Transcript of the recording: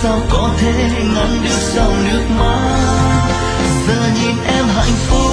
sao có thể ngăn được dòng nước mắt. Giờ nhìn em hạnh phúc